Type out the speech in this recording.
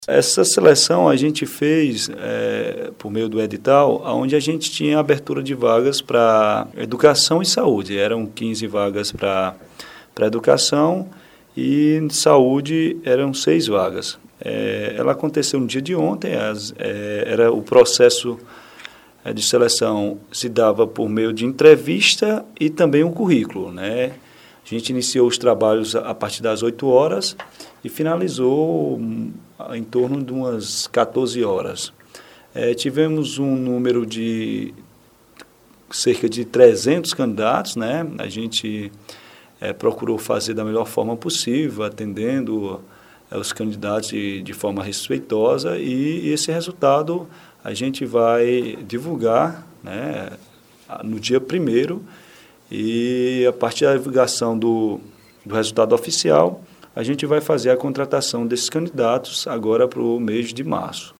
Essa seleção a gente fez por meio do edital, onde a gente tinha abertura de vagas para educação e saúde. Eram 15 vagas para educação e saúde eram 6 vagas. Ela aconteceu no dia de ontem, era o processo de seleção se dava por meio de entrevista e também um currículo, né? A gente iniciou os trabalhos a partir das 8 horas e finalizou em torno de umas 14 horas. Tivemos um número de cerca de 300 candidatos, né? A gente procurou fazer da melhor forma possível, atendendo os candidatos de forma respeitosa, e esse resultado a gente vai divulgar, né, no dia 1º, e a partir da divulgação do resultado oficial, a gente vai fazer a contratação desses candidatos agora para o mês de março.